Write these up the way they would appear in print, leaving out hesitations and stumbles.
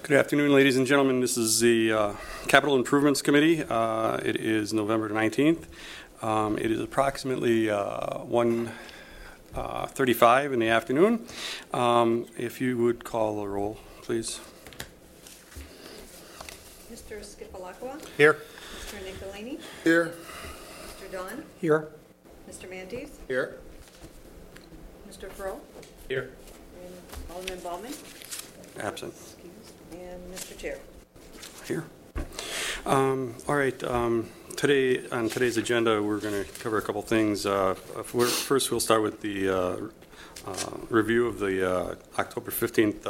Good afternoon, ladies and gentlemen. This is the Capital Improvements Committee. It is November 19th. It is approximately 1:35 in the afternoon. If you would call the roll, please. Mr. Skipalakwa? Here. Mr. Nicolini? Here. Mr. Dunn? Here. Mr. Mantes? Here. Mr. Froh? Here. And Alderman Ballman? Absent. Excused. And Mr. Chair? Here. All right. Today, on today's agenda, we're going to cover a couple things. First, we'll start with the review of the October 15th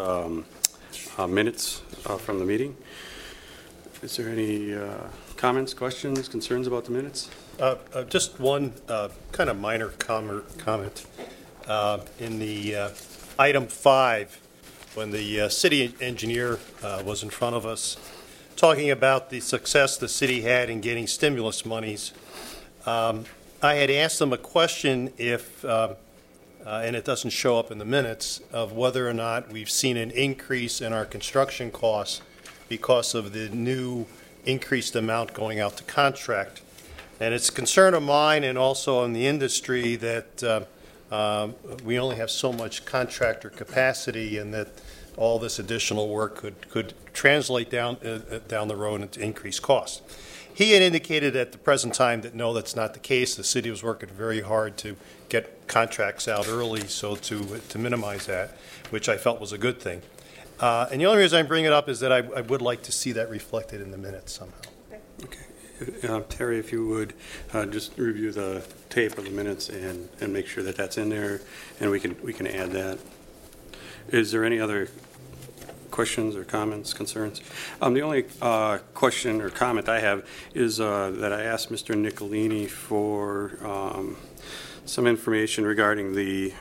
minutes from the meeting. Is there any comments, questions, concerns about the minutes? Just one kind of minor comment. In the item 5, when the city engineer was in front of us talking about the success the city had in getting stimulus monies, I had asked them a question if, and it doesn't show up in the minutes, of whether or not we've seen an increase in our construction costs because of the new increased amount going out to contract. And it's a concern of mine and also in the industry that we only have so much contractor capacity, and that all this additional work could translate down the road into increased costs. He had indicated at the present time that no, that's not the case. The city was working very hard to get contracts out early, so to minimize that, which I felt was a good thing. And the only reason I bring it up is that I would like to see that reflected in the minutes somehow. Okay. Terry, if you would just review the tape of the minutes and make sure that that's in there, and we can add that. Is there any other questions or comments, concerns? The only question or comment I have is that I asked Mr. Nicolini for some information regarding the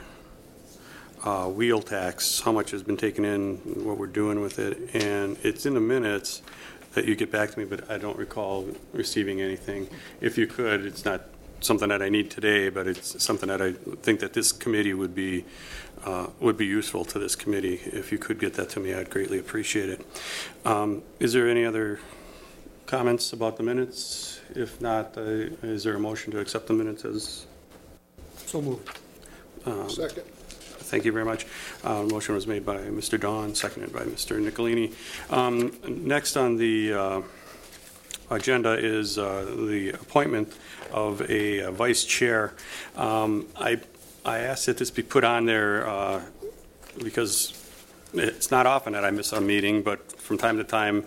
wheel tax, how much has been taken in, what we're doing with it, and it's in the minutes that you get back to me, but I don't recall receiving anything. If you could, it's not something that I need today, but it's something that I think that this committee would be useful to this committee. If you could get that to me, I'd greatly appreciate it. Is there any other comments about the minutes? If not, is there a motion to accept the minutes as? So moved. Second. Thank you very much. Motion was made by Mr. Dawn, seconded by Mr. Nicolini. Next on the agenda is the appointment of a vice chair. I asked that this be put on there because it's not often that I miss a meeting, but from time to time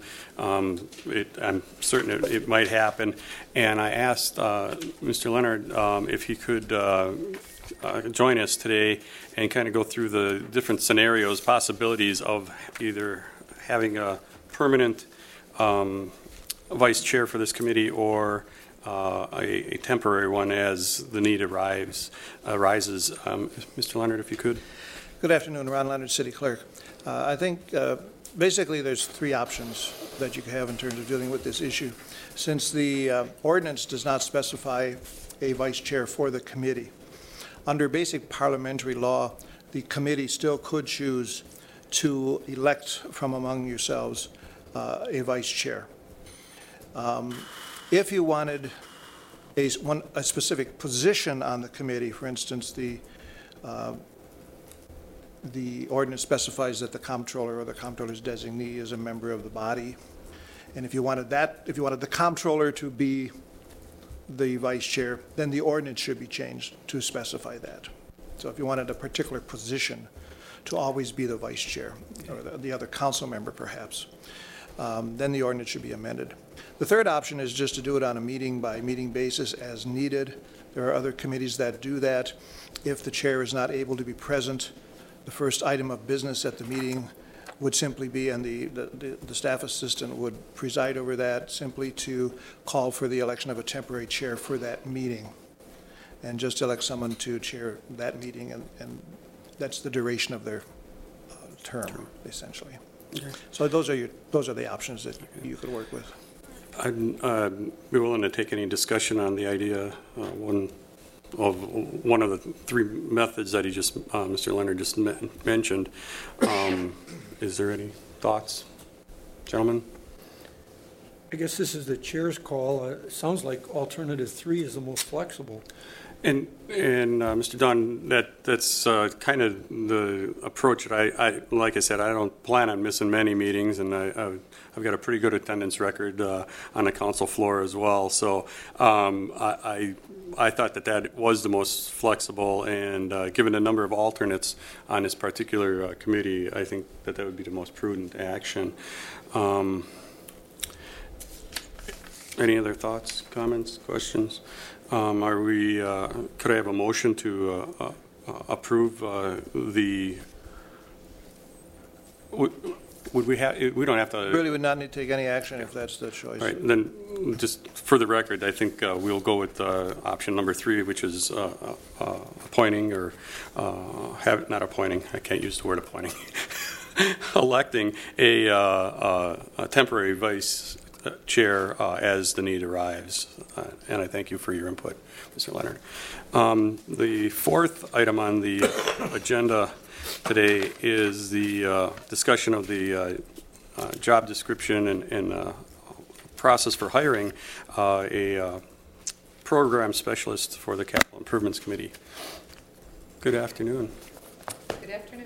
I'm certain it might happen. And I asked Mr. Leonard if he could join us today and kind of go through the different scenarios, possibilities of either having a permanent vice chair for this committee or a temporary one as the need arises. Mr. Leonard, if you could. Good afternoon, Ron Leonard, City Clerk. I think basically there's three options that you can have in terms of dealing with this issue. Since the ordinance does not specify a vice chair for the committee, under basic parliamentary law, the committee still could choose to elect from among yourselves a vice chair. If you wanted a specific position on the committee, for instance, the ordinance specifies that the comptroller or the comptroller's designee is a member of the body, and if you wanted the comptroller to be the vice chair, then the ordinance should be changed to specify that. So if you wanted a particular position to always be the vice chair, or the other council member perhaps, then the ordinance should be amended. The third option is just to do it on a meeting-by-meeting basis as needed. There are other committees that do that. If the chair is not able to be present, the first item of business at the meeting would simply be, and the staff assistant would preside over that, simply to call for the election of a temporary chair for that meeting, and just elect someone to chair that meeting, and that's the duration of their term, essentially. Okay. So those are the options that you could work with. I'd be willing to take any discussion on the idea, one of the three methods that Mr. Leonard just mentioned. Is there any thoughts? Gentlemen? I guess this is the chair's call. It sounds like alternative 3 is the most flexible. And Mr. Dunn, that's kind of the approach that I like I said, I don't plan on missing many meetings, and I've got a pretty good attendance record on the council floor as well. So I thought that was the most flexible, and given the number of alternates on this particular committee, I think that would be the most prudent action. Any other thoughts, comments, questions? Are we? Could I have a motion to approve the? Would we have? We don't have to. Really would not need to take any action if that's the choice. All right. Then, just for the record, I think we'll go with option number 3, which is appointing or not appointing. I can't use the word appointing. Electing a temporary vice chair as the need arrives, and I thank you for your input, Mr. Leonard. The fourth item on the agenda today is the discussion of the job description and process for hiring a program specialist for the Capital Improvements Committee. Good afternoon. Good afternoon.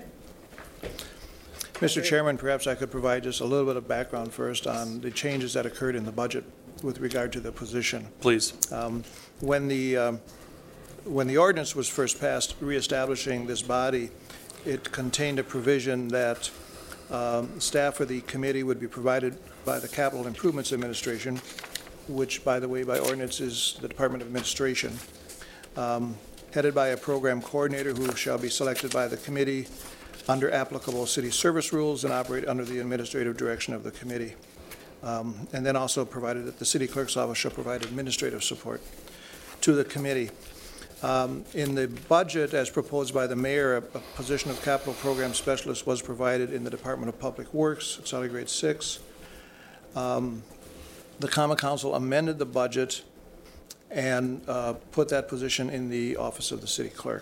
Mr. Chairman, perhaps I could provide just a little bit of background first on the changes that occurred in the budget with regard to the position. Please. When the ordinance was first passed reestablishing this body, it contained a provision that staff for the committee would be provided by the Capital Improvements Administration, which, by the way, by ordinance is the Department of Administration, headed by a program coordinator who shall be selected by the committee under applicable city service rules and operate under the administrative direction of the committee. And then also provided that the city clerk's office shall provide administrative support to the committee. In the budget, as proposed by the mayor, a position of capital program specialist was provided in the Department of Public Works, salary grade 6. The Common Council amended the budget and put that position in the office of the city clerk,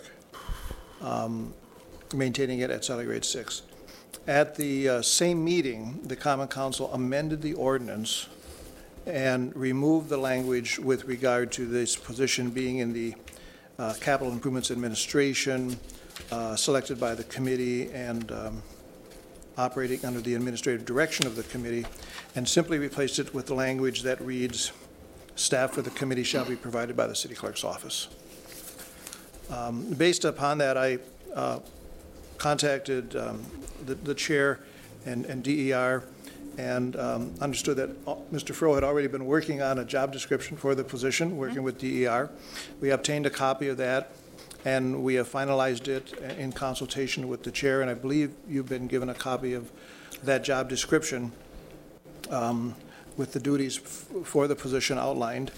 maintaining it at salary grade 6. At the same meeting, the Common Council amended the ordinance and removed the language with regard to this position being in the Capital Improvements Administration, selected by the committee and operating under the administrative direction of the committee, and simply replaced it with the language that reads, staff for the committee shall be provided by the city clerk's office. Based upon that, I contacted the chair and DER and understood that Mr. Furrow had already been working on a job description for the position, working with DER. We obtained a copy of that, and we have finalized it in consultation with the chair, and I believe you've been given a copy of that job description with the duties for the position outlined.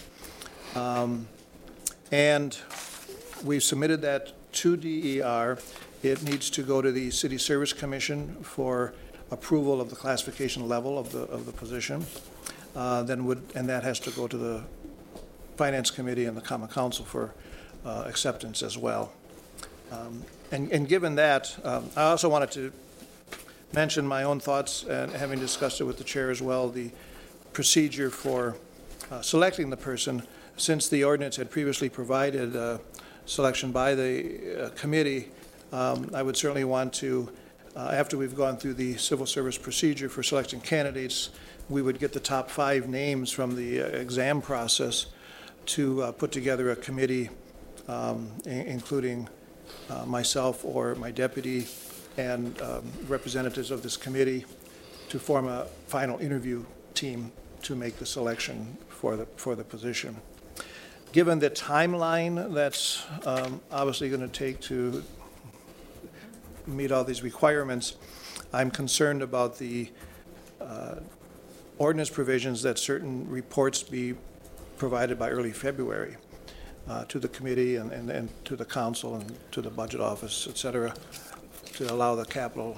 And we've submitted that to DER. It needs to go to the City Service Commission for approval of the classification level of the position. And that has to go to the Finance Committee and the Common Council for acceptance as well. And given that, I also wanted to mention my own thoughts, and having discussed it with the chair as well, the procedure for selecting the person. Since the ordinance had previously provided selection by the committee, I would certainly want to, after we've gone through the civil service procedure for selecting candidates, we would get the top 5 names from the exam process to put together a committee, including myself or my deputy and representatives of this committee, to form a final interview team to make the selection for the position. Given the timeline that's obviously going to take to meet all these requirements, I'm concerned about the ordinance provisions that certain reports be provided by early February to the committee and to the council and to the budget office, et cetera, to allow the capital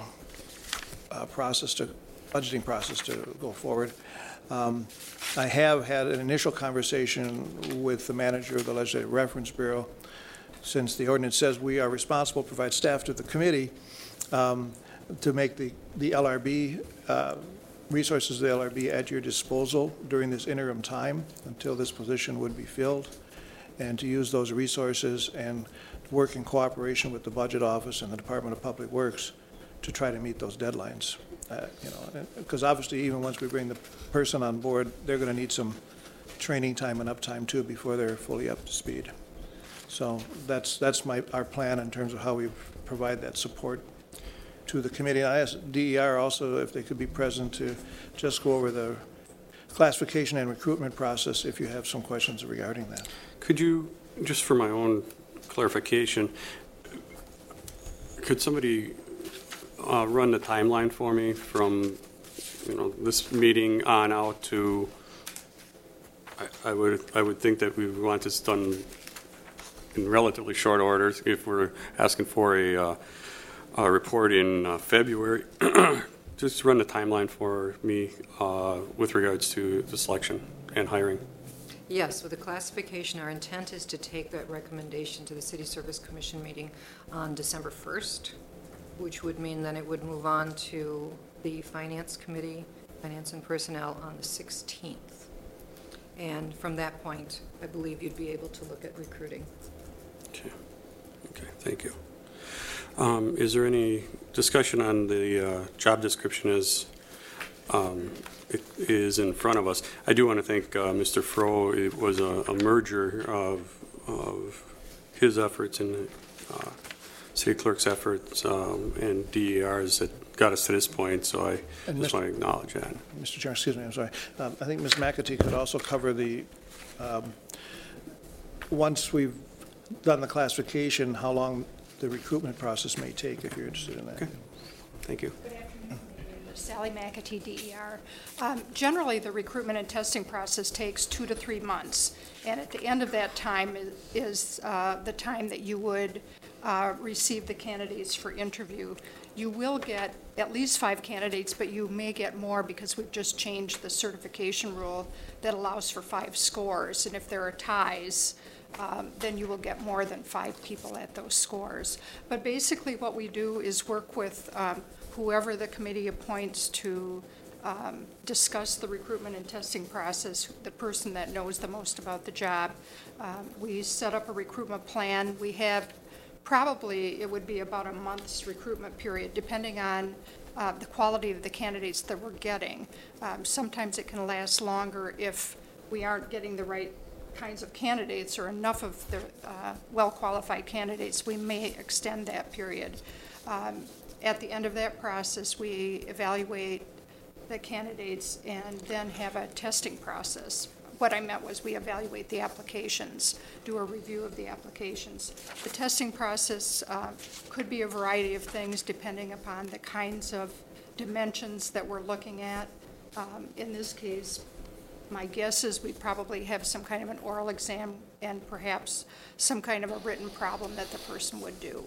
budgeting process to go forward. I have had an initial conversation with the manager of the Legislative Reference Bureau, since the ordinance says we are responsible to provide staff to the committee, to make the LRB resources that'll be at your disposal during this interim time until this position would be filled, and to use those resources and work in cooperation with the Budget Office and the Department of Public Works to try to meet those deadlines. Because obviously, even once we bring the person on board, they're going to need some training time and uptime too before they're fully up to speed. So that's our plan in terms of how we provide that support to the committee. I asked DER also if they could be present to just go over the classification and recruitment process if you have some questions regarding that. Could you, just for my own clarification, could somebody run the timeline for me from, this meeting on out to, I would think that we would want this done in relatively short order if we're asking for a report in February. Just run the timeline for me with regards to the selection and hiring. Yes, with the classification, our intent is to take that recommendation to the City Service Commission meeting on December 1st, which would mean then it would move on to the Finance Committee, Finance and Personnel, on the 16th. And from that point, I believe you'd be able to look at recruiting. Okay, thank you. Is there any discussion on the job description as it is in front of us? I do want to thank Mr. Froh. It was a merger of his efforts and the city clerk's efforts and DER's that got us to this point, so I just want to acknowledge that. Mr. Chairman, excuse me, I'm sorry. I think Ms. McAtee could also cover the, once we've done the classification, how long the recruitment process may take, if you're interested in that. Okay. Thank you. Good afternoon. Sally McAtee, DER. Generally, the recruitment and testing process takes 2 to 3 months, and at the end of that time is the time that you would receive the candidates for interview. You will get at least 5 candidates, but you may get more because we've just changed the certification rule that allows for 5 scores, and if there are ties, then you will get more than 5 people at those scores. But basically what we do is work with whoever the committee appoints to discuss the recruitment and testing process, the person that knows the most about the job. We set up a recruitment plan. We have probably, it would be about a month's recruitment period, depending on the quality of the candidates that we're getting. Sometimes it can last longer if we aren't getting the right kinds of candidates or enough of the well-qualified candidates. We may extend that period. At the end of that process, we evaluate the candidates and then have a testing process. What I meant was we evaluate the applications, do a review of the applications. The testing process could be a variety of things depending upon the kinds of dimensions that we're looking at. In this case, my guess is we probably have some kind of an oral exam and perhaps some kind of a written problem that the person would do.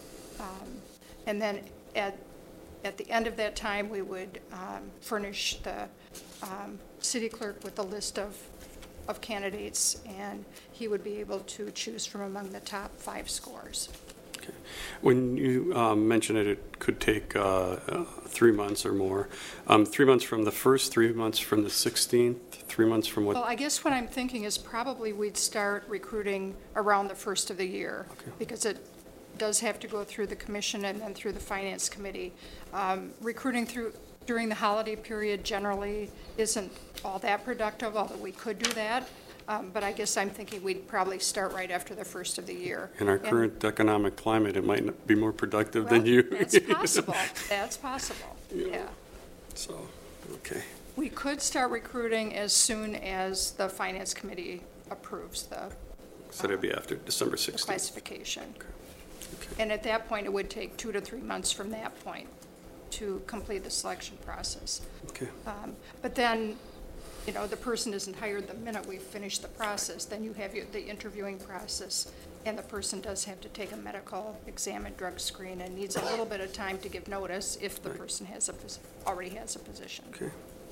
And then at the end of that time, we would furnish the city clerk with a list of candidates, and he would be able to choose from among the top 5 scores. Okay. When you mentioned it could take 3 months or more, 3 months from the first, 3 months from the 16th, 3 months from what? Well, I guess what I'm thinking is probably we'd start recruiting around the first of the year, Okay. because it does have to go through the commission and then through the finance committee. Recruiting during the holiday period generally isn't all that productive, although we could do that. But I guess I'm thinking we'd probably start right after the first of the year. In our current economic climate, it might not be more productive than you. That's possible. That's possible, yeah. So, okay. We could start recruiting as soon as the finance committee approves the So that'd be after December 16th. classification. Okay. And at that point, it would take 2 to 3 months from that point to complete the selection process. Okay. But then, the person isn't hired the minute we finish the process. Then you have the interviewing process, and the person does have to take a medical exam and drug screen and needs a little bit of time to give notice if the person already has a position. Okay.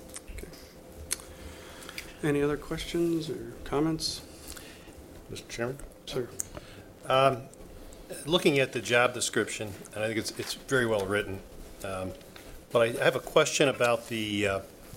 Any other questions or comments? Mr. Chairman? Sir. Looking at the job description, and I think it's very well written, but I have a question about the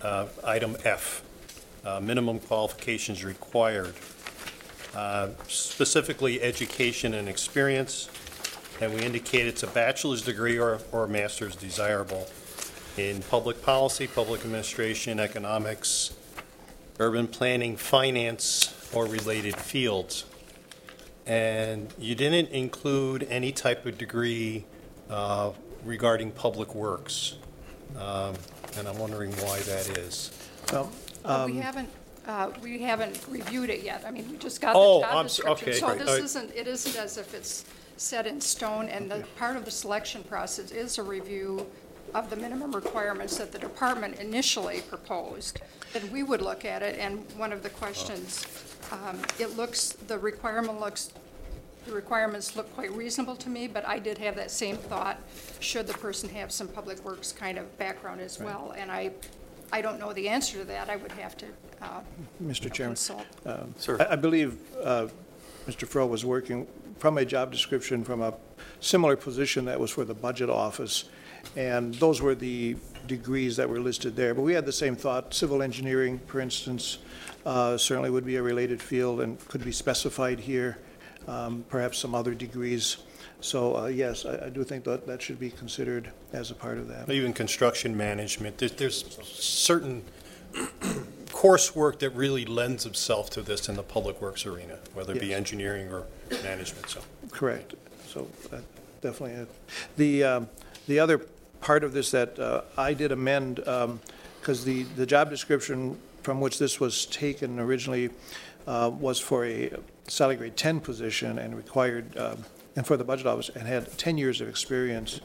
item F, minimum qualifications required, specifically education and experience, and we indicate it's a bachelor's degree or a master's desirable in public policy, public administration, economics, urban planning, finance, or related fields. And you didn't include any type of degree regarding public works. And I'm wondering why that is. Well, Well, we haven't reviewed it yet. I mean, we just got Oh, the job I'm description. okay. So Right. it isn't as if it's set in stone, and the part of the selection process is a review of the minimum requirements that the department initially proposed. And we would look at it, and one of the questions, the requirements look quite reasonable to me, but I did have that same thought, should the person have some public works kind of background as well? And I don't know the answer to that. I would have to Mr. Chairman, consult. Sir. I believe Mr. Froh was working from a job description from a similar position that was for the budget office, and those were the degrees that were listed there. But we had the same thought. Civil engineering, for instance, certainly would be a related field and could be specified here, perhaps some other degrees. So, yes, I do think that should be considered as a part of that. Even construction management, there's certain coursework that really lends itself to this in the public works arena, whether it be Yes. engineering or management, so. Correct. So definitely. The other part of this that I did amend, because the job description from which this was taken originally was for a salary grade 10 position and required, and for the budget office, and had 10 years of experience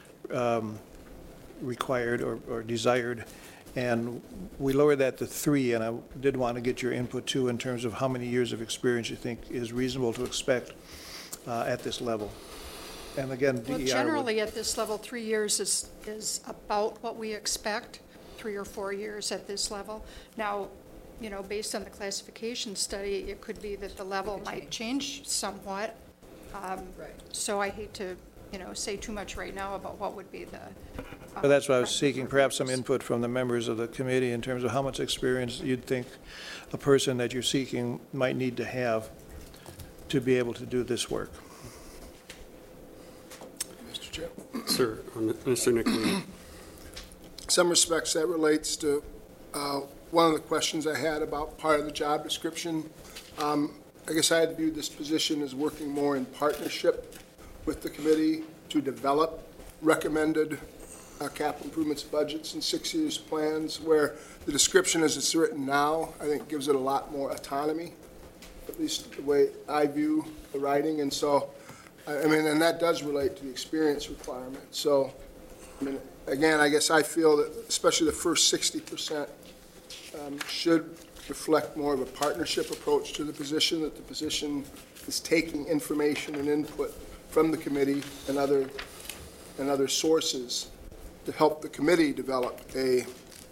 required or desired. And we lowered that to 3, and I did want to get your input too in terms of how many years of experience you think is reasonable to expect at this level. And again, DER Well, would- generally, at this level, 3 years is about what we expect, 3 or 4 years at this level. Now, based on the classification study, it could be that the level might change somewhat. So I hate to, say too much right now about what would be the. But that's why I was seeking perhaps some input from the members of the committee in terms of how much experience you'd think a person that you're seeking might need to have to be able to do this work. Mr. Chair. Sir, Mr. Nicolini. Some respects that relates to one of the questions I had about part of the job description. I guess I had viewed this position as working more in partnership with the committee to develop recommended capital improvements budgets and 6 years plans, where the description as it's written now, I think gives it a lot more autonomy, at least the way I view the writing. And so, and that does relate to the experience requirement. So, again, I guess I feel that especially the first 60% should reflect more of a partnership approach to the position, that the position is taking information and input from the committee and other sources to help the committee develop a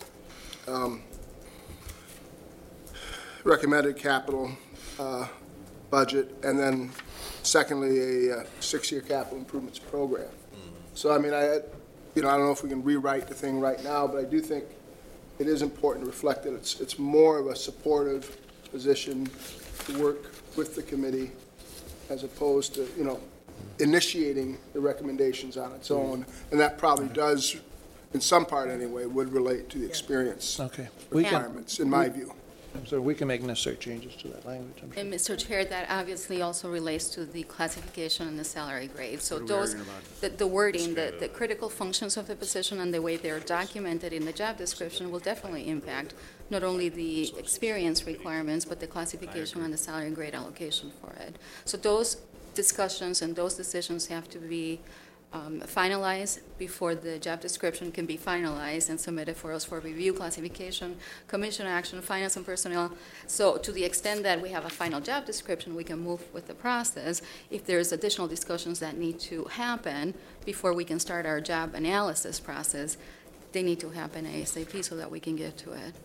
recommended capital budget, and then secondly, a 6-year capital improvements program. So, I don't know if we can rewrite the thing right now, but I do think it is important to reflect that it's more of a supportive position to work with the committee as opposed to, initiating the recommendations on its own. And that probably does, in some part anyway, would relate to the experience Okay. requirements, in my view. So we can make necessary changes to that language, I'm sure. And Mr. Chair, that obviously also relates to the classification and the salary grade. So those, the wording, the critical functions of the position and the way they're documented in the job description will definitely impact not only the experience requirements, but the classification and the salary grade allocation for it. So those discussions and those decisions have to be finalized before the job description can be finalized and submitted for us for review, classification, commission action, finance and personnel. So to the extent that we have a final job description, we can move with the process. If there's additional discussions that need to happen before we can start our job analysis process, they need to happen ASAP so that we can get to it.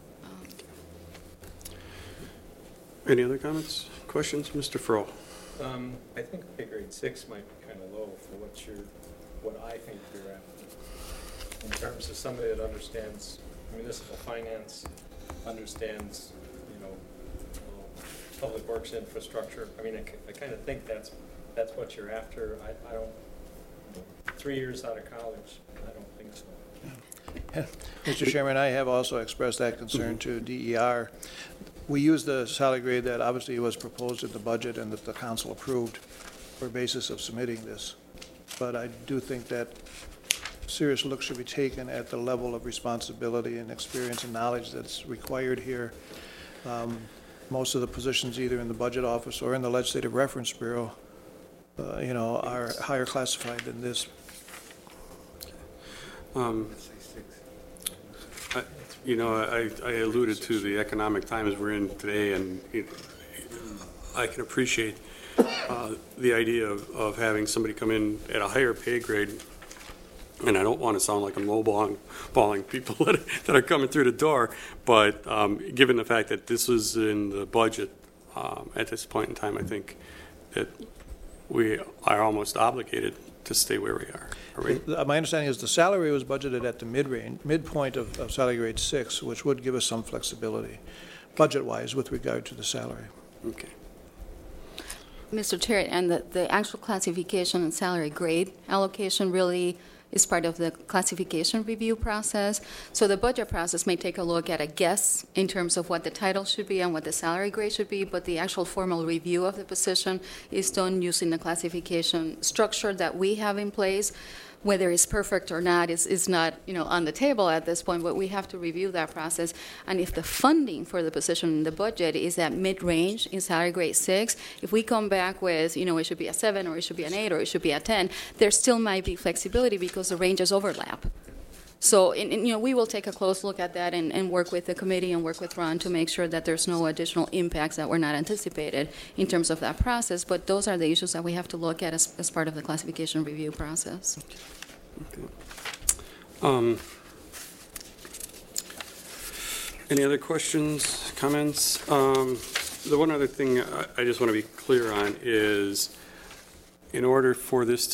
Any other comments, questions? Mr. Froh? I think pay grade 6 might be kind of low for what I think you're at. In terms of somebody that understands municipal finance understands, public works infrastructure. I mean, I kind of think that's what you're after. I don't, 3 years out of college, I don't think so. Mr. Chairman, I have also expressed that concern to DER. We use the salary grade that obviously was proposed in the budget and that the council approved for basis of submitting this. But I do think that serious look should be taken at the level of responsibility and experience and knowledge that's required here. Most of the positions either in the budget office or in the Legislative Reference Bureau, are higher classified than this. I alluded to the economic times we're in today, and I can appreciate the idea of having somebody come in at a higher pay grade. And I don't want to sound like I'm lowballing people that are coming through the door, but given the fact that this was in the budget at this point in time, I think that we are almost obligated to stay where we are. My understanding is the salary was budgeted at the midpoint of salary grade 6, which would give us some flexibility, budget-wise, with regard to the salary. Okay. Mr. Chair, and the actual classification and salary grade allocation really is part of the classification review process. So the budget process may take a look at a guess in terms of what the title should be and what the salary grade should be, but the actual formal review of the position is done using the classification structure that we have in place. Whether it's perfect or not is not on the table at this point, but we have to review that process. And if the funding for the position in the budget is at mid-range in salary grade 6, if we come back with, it should be a 7 or it should be an 8 or it should be a 10, there still might be flexibility because the ranges overlap. So, we will take a close look at that and work with the committee and work with Ron to make sure that there's no additional impacts that were not anticipated in terms of that process. But those are the issues that we have to look at as part of the classification review process. Okay. Any other questions, comments? The one other thing I just want to be clear on is, in order for this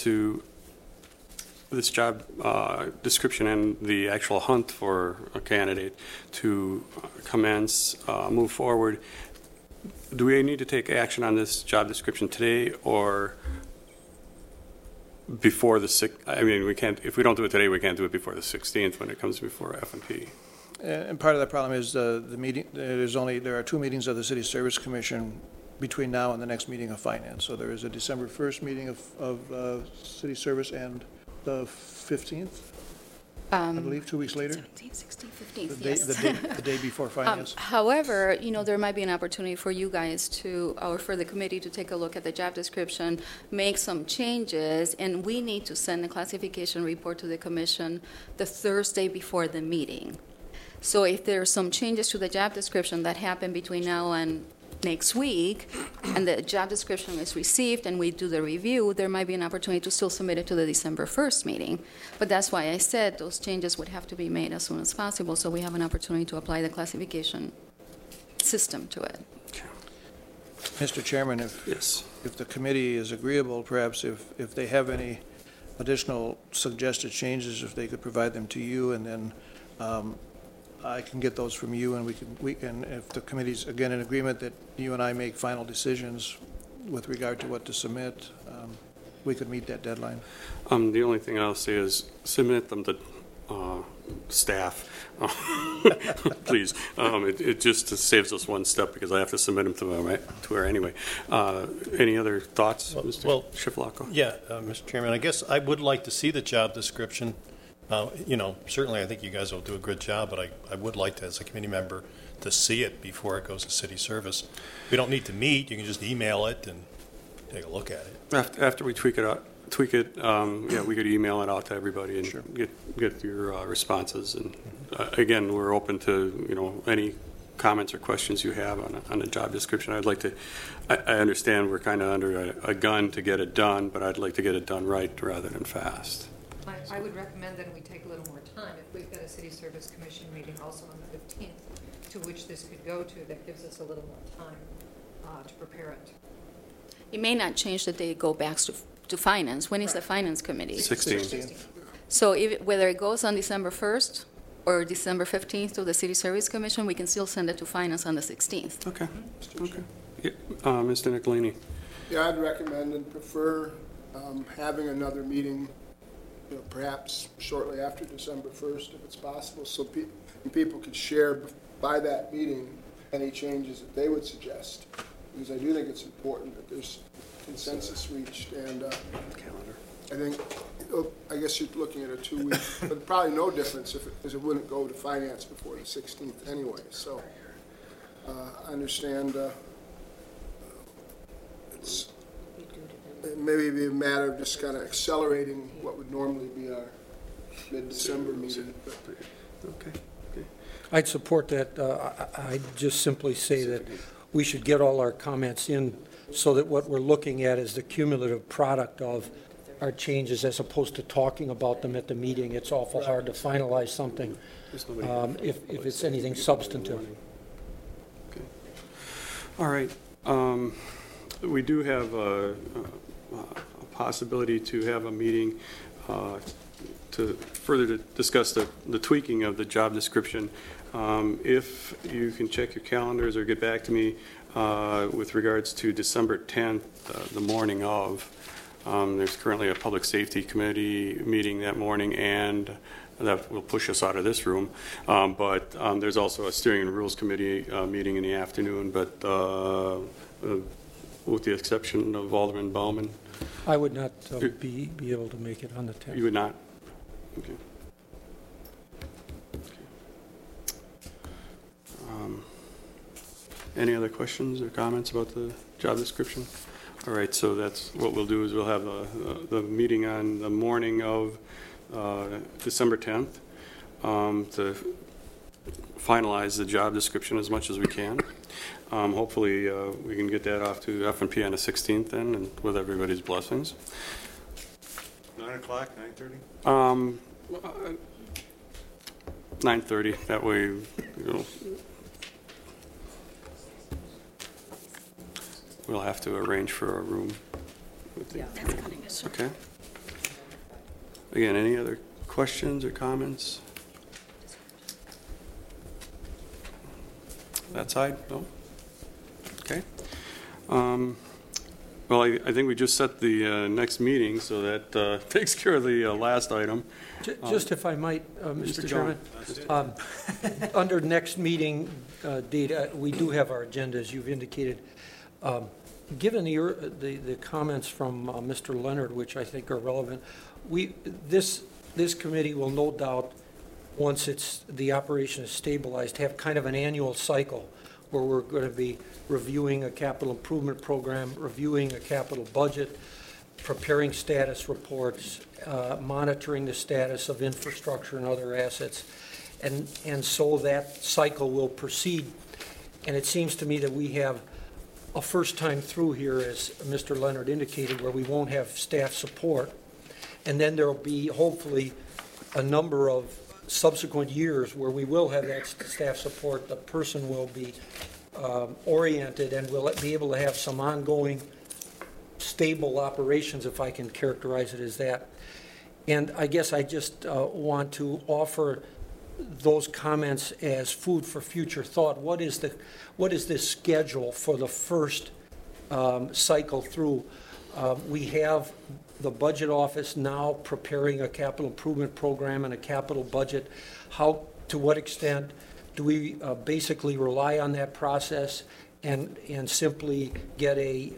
job description and the actual hunt for a candidate to commence, move forward, do we need to take action on this job description today or before the 6th? I mean, we can't, if we don't do it today, we can't do it before the 16th when it comes before F&P. And part of that problem is the meeting. There are 2 meetings of the City Service Commission between now and the next meeting of Finance. So there is a December 1st meeting of City Service and the 15th, I believe, 2 weeks later. 17th, 16th, 15th, yes. The day before Finance. However, there might be an opportunity for you guys or for the committee to take a look at the job description, make some changes, and we need to send the classification report to the commission the Thursday before the meeting. So if there are some changes to the job description that happen between now and next week, and the job description is received and we do the review, there might be an opportunity to still submit it to the December 1st meeting. But that's why I said those changes would have to be made as soon as possible so we have an opportunity to apply the classification system to it. Mr. Chairman, if the committee is agreeable, perhaps if they have any additional suggested changes, if they could provide them to you, and then I can get those from you, and we can, if the committee's again in agreement that you and I make final decisions with regard to what to submit, we could meet that deadline. The only thing I'll say is submit them to staff, please. It just saves us one step because I have to submit them to her anyway. Any other thoughts, Mr. Chiflacco? Yeah, Mr. Chairman, I guess I would like to see the job description. Certainly I think you guys will do a good job, but I would like to, as a committee member, to see it before it goes to city service. We don't need to meet. You can just email it and take a look at it. After we tweak it, we could email it out to everybody and get your responses. And again, we're open to, any comments or questions you have on the job description. I'd like to, I understand we're kind of under a gun to get it done, but I'd like to get it done right rather than fast. I would recommend that we take a little more time. If we've got a City Service Commission meeting also on the 15th, to which this could go to, that gives us a little more time to prepare it. It may not change the day it goes back to Finance. When is the Finance Committee? 16th. So whether it goes on December 1st or December 15th to the City Service Commission, we can still send it to Finance on the 16th. Okay, okay. Yeah, Mr. Nicolini? Yeah, I'd recommend and prefer having another meeting, perhaps shortly after December 1st, if it's possible, so people could share by that meeting any changes that they would suggest, because I do think it's important that there's consensus reached, and I think, I guess you're looking at a 2-week, but probably no difference because it wouldn't go to Finance before the 16th anyway, so I understand it maybe be a matter of just kind of accelerating what would normally be our mid-December meeting. But Okay. I'd support that. I'd just simply say that we should get all our comments in so that what we're looking at is the cumulative product of our changes as opposed to talking about them at the meeting. It's awful hard to finalize something if it's anything substantive. Okay. All right. We do have a possibility to have a meeting to further discuss the tweaking of the job description. If you can check your calendars or get back to me with regards to December 10th, the morning of, there's currently a Public Safety Committee meeting that morning, and that will push us out of this room. But there's also a Steering and Rules Committee meeting in the afternoon, but with the exception of Alderman Bauman. I would not be able to make it on the 10th. You would not? Okay. Any other questions or comments about the job description? All right, so that's what we'll do is we'll have the meeting on the morning of December 10th to finalize the job description as much as we can. Hopefully we can get that off to F&P on the 16th then, and with everybody's blessings. 9 o'clock, 9:30? 9:30, that way, we'll have to arrange for a room. Okay. Again, any other questions or comments? That side? No? Okay. Well, I think we just set the next meeting, so that takes care of the last item. Just if I might, Mr. Chairman, under next meeting date, we do have our agenda, as you've indicated. Given the comments from Mr. Leonard, which I think are relevant, this committee will no doubt, once the operation is stabilized, have kind of an annual cycle where we're going to be reviewing a capital improvement program, reviewing a capital budget, preparing status reports, monitoring the status of infrastructure and other assets. And so that cycle will proceed. And it seems to me that we have a first time through here, as Mr. Leonard indicated, where we won't have staff support. And then there will be hopefully a number of subsequent years where we will have that staff support. The person will be oriented and will be able to have some ongoing stable operations, if I can characterize it as that. And I guess I just want to offer those comments as food for future thought. What is this schedule for the first cycle through? We have the budget office now preparing a capital improvement program and a capital budget. To what extent do we basically rely on that process and simply get a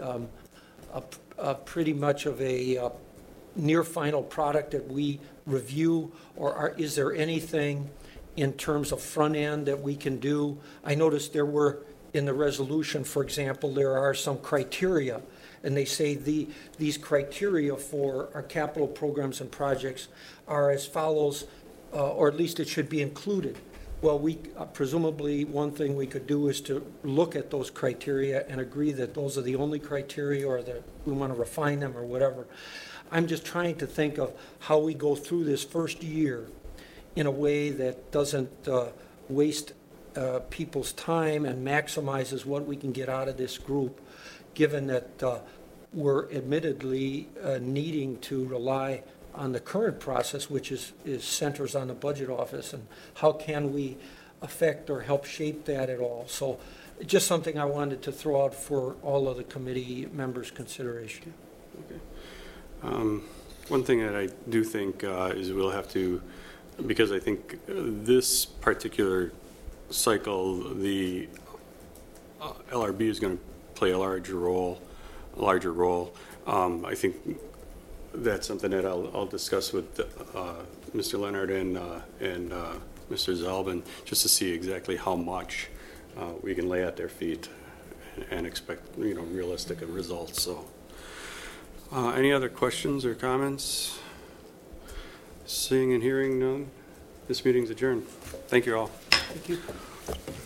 pretty much of a near final product that we review, or is there anything in terms of front end that we can do? I noticed there were, in the resolution, for example, there are some criteria, and they say these criteria for our capital programs and projects are as follows, or at least it should be included. Well, we presumably one thing we could do is to look at those criteria and agree that those are the only criteria, or that we want to refine them or whatever. I'm just trying to think of how we go through this first year in a way that doesn't waste people's time and maximizes what we can get out of this group, given that we're admittedly needing to rely on the current process, which is centers on the budget office, and how can we affect or help shape that at all? So just something I wanted to throw out for all of the committee members' consideration. One thing that I do think is we'll have to, because I think this particular cycle, the LRB is going to play a larger role. I think that's something that I'll discuss with Mr. Leonard and Mr. Zalbin, just to see exactly how much we can lay at their feet and expect, realistic results. So, any other questions or comments? Seeing and hearing none, this meeting's adjourned. Thank you all. Thank you.